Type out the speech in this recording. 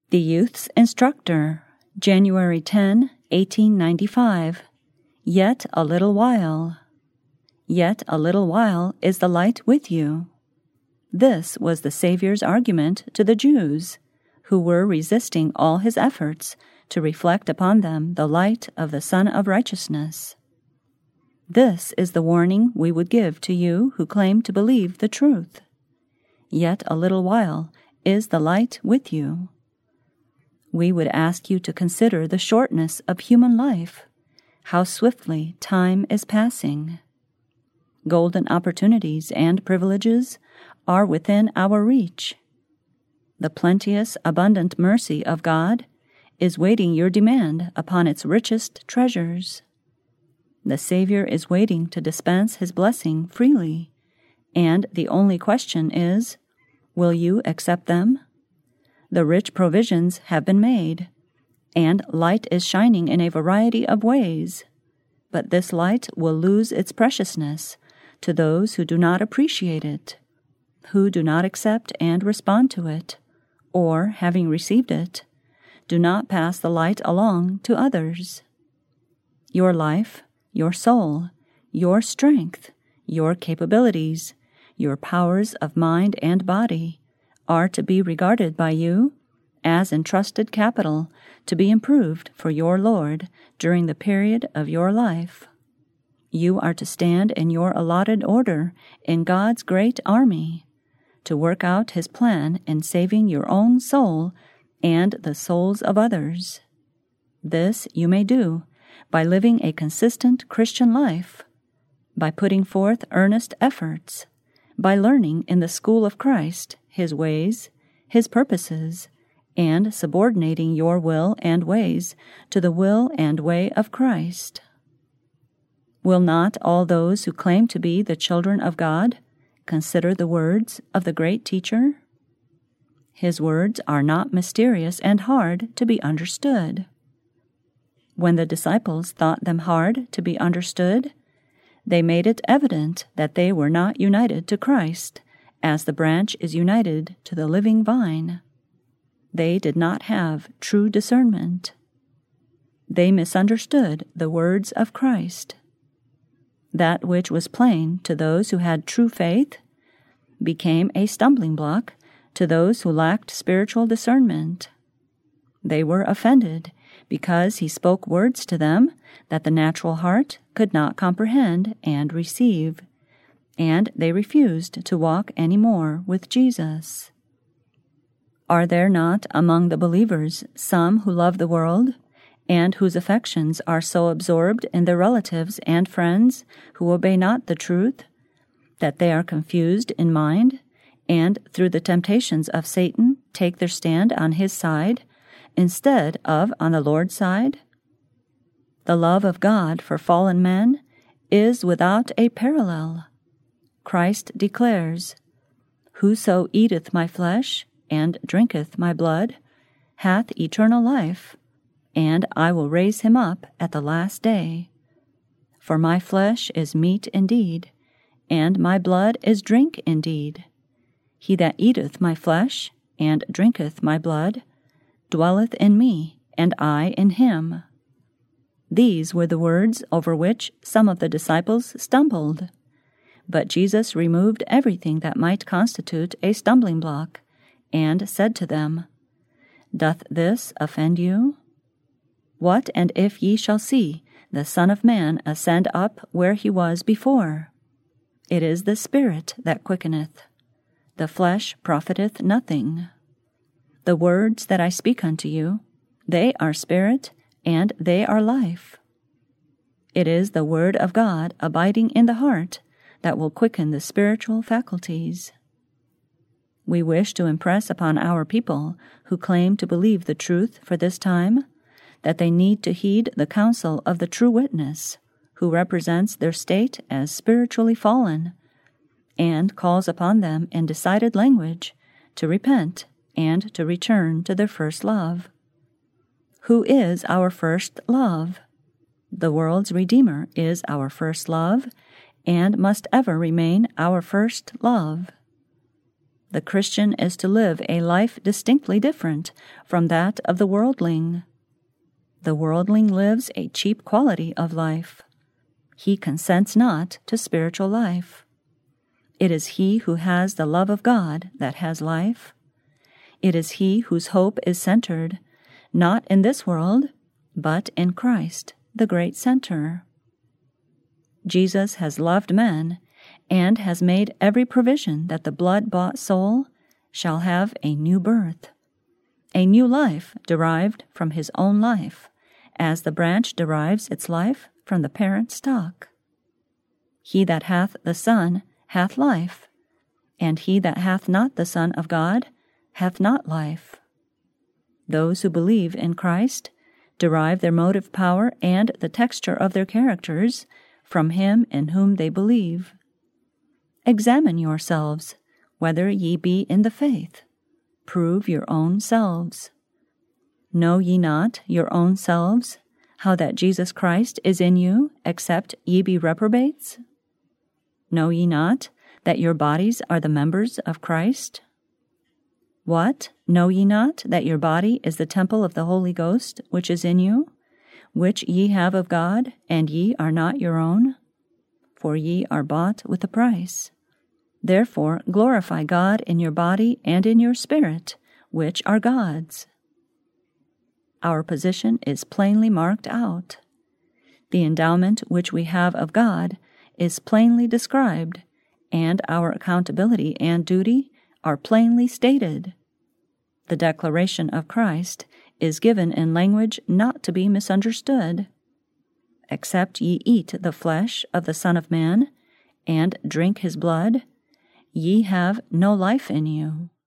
The Youth's Instructor, January 10, 1895. Yet a little while. Yet a little while is the light with you. This was the Savior's argument to the Jews, who were resisting all his efforts to reflect upon them the light of the Sun of Righteousness. This is the warning we would give to you who claim to believe the truth. Yet a little while is the light with you. We would ask you to consider the shortness of human life, how swiftly time is passing. Golden opportunities and privileges are within our reach. The plenteous, abundant mercy of God is waiting your demand upon its richest treasures. The Savior is waiting to dispense his blessing freely, and the only question is, will you accept them? The rich provisions have been made, and light is shining in a variety of ways, but this light will lose its preciousness to those who do not appreciate it, who do not accept and respond to it, or, having received it, do not pass the light along to others. Your life, your soul, your strength, your capabilities, your powers of mind and body are to be regarded by you as entrusted capital to be improved for your Lord during the period of your life. You are to stand in your allotted order in God's great army, to work out his plan in saving your own soul and the souls of others. This you may do by living a consistent Christian life, by putting forth earnest efforts, by learning in the school of Christ his ways, his purposes, and subordinating your will and ways to the will and way of Christ. Will not all those who claim to be the children of God consider the words of the great teacher? His words are not mysterious and hard to be understood. When the disciples thought them hard to be understood, they made it evident that they were not united to Christ, as the branch is united to the living vine. They did not have true discernment. They misunderstood the words of Christ. That which was plain to those who had true faith became a stumbling block to those who lacked spiritual discernment. They were offended because he spoke words to them that the natural heart could not comprehend and receive, and they refused to walk any more with Jesus. Are there not among the believers some who love the world, and whose affections are so absorbed in their relatives and friends who obey not the truth, that they are confused in mind, and through the temptations of Satan take their stand on his side, instead of on the Lord's side? The love of God for fallen men is without a parallel. Christ declares, "Whoso eateth my flesh and drinketh my blood hath eternal life, and I will raise him up at the last day. For my flesh is meat indeed, and my blood is drink indeed. He that eateth my flesh and drinketh my blood dwelleth in me, and I in him." These were the words over which some of the disciples stumbled. But Jesus removed everything that might constitute a stumbling block, and said to them, "Doth this offend you? What and if ye shall see the Son of Man ascend up where he was before? It is the Spirit that quickeneth. The flesh profiteth nothing. The words that I speak unto you, they are spirit, and they are life." It is the word of God abiding in the heart that will quicken the spiritual faculties. We wish to impress upon our people who claim to believe the truth for this time that they need to heed the counsel of the true witness, who represents their state as spiritually fallen, and calls upon them in decided language to repent and to return to their first love. Who is our first love? The world's Redeemer is our first love, and must ever remain our first love. The Christian is to live a life distinctly different from that of the worldling. The worldling lives a cheap quality of life. He consents not to spiritual life. It is he who has the love of God that has life. It is he whose hope is centered, not in this world, but in Christ, the great center. Jesus has loved men and has made every provision that the blood-bought soul shall have a new birth, a new life derived from his own life, as the branch derives its life from the parent stock. He that hath the Son hath life, and he that hath not the Son of God hath not life. Those who believe in Christ derive their motive power and the texture of their characters from him in whom they believe. Examine yourselves, whether ye be in the faith. Prove your own selves. Know ye not your own selves, how that Jesus Christ is in you, except ye be reprobates? Know ye not that your bodies are the members of Christ? What? Know ye not that your body is the temple of the Holy Ghost, which is in you, which ye have of God, and ye are not your own? For ye are bought with a price. Therefore glorify God in your body and in your spirit, which are God's. Our position is plainly marked out. The endowment which we have of God is plainly described, and our accountability and duty are plainly stated. The declaration of Christ is given in language not to be misunderstood. Except ye eat the flesh of the Son of Man, and drink his blood, ye have no life in you.